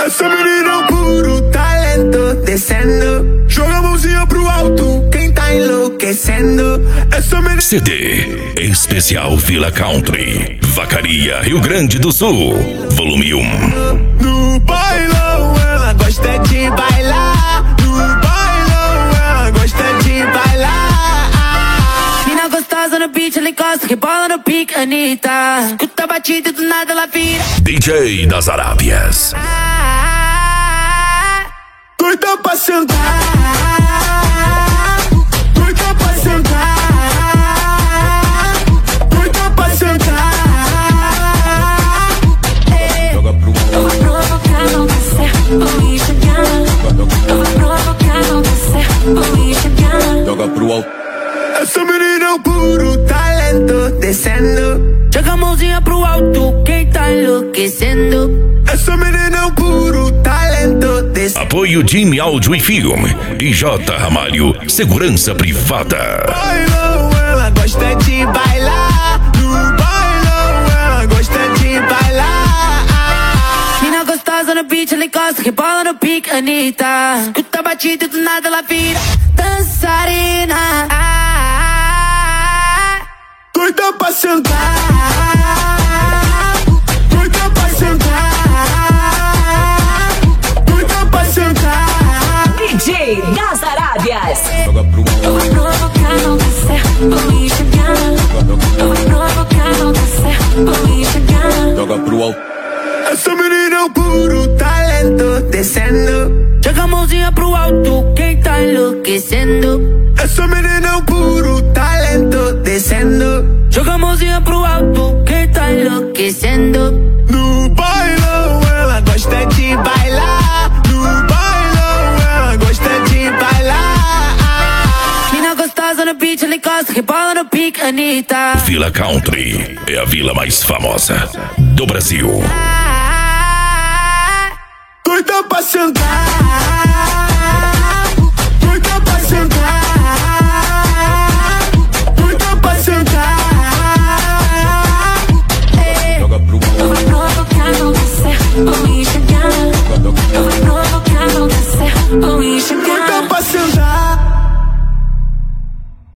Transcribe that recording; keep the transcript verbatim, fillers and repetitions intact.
Essa menina é um puro talento, descendo. Joga a mãozinha pro alto, quem tá enlouquecendo. Essa menina... C D Especial Vila Country, Vacaria, Rio Grande do Sul, volume um. No bailão ela gosta de bailar. No bailão ela gosta de bailar. Mina gostosa no beat, ela encosta, rebola no pique, Anitta. Escuta a batida e do nada ela vira D J das Arábias. Doida pra sentar, doida pra sentar, doida pra sentar. Joga pro alto. Eu vou provocar, não descer, vou enxergar. Eu vou provocar, não descer, vou enxergar. Joga pro alto. Essa menina é um puro talento, descendo. Joga a mãozinha pro alto, quem tá enlouquecendo. Essa menina é um puro talento, descendo. Apoio Jimmy Áudio e Filme e J Ramalho Segurança Privada. Bailão ela gosta de bailar. No bailão ela gosta de bailar. Mina gostosa no beat, ela encosta, rebola no pique, Anitta. Escuta a batida e do nada ela vira dançarina. Doida pra sentar, doida pra sentar, doida pra sentar. D J das Arábias. Joga pro Eu vou alto. provocar, não descer, vou enxergar. Eu vou provocar, não descer, vou enxergar. Joga pro alto. Essa menina é um puro talento, descendo. Joga a mãozinha pro alto, quem tá enlouquecendo. Essa menina é um puro talento, descendo. Joga a mãozinha pro alto, quem tá enlouquecendo. No bailão ela gosta de bailar. No bailão ela gosta de bailar. Mina gostosa no beat, ela encosta, rebola no pique, Anitta. Vila Country é a vila mais famosa do Brasil. Doida pra sentar,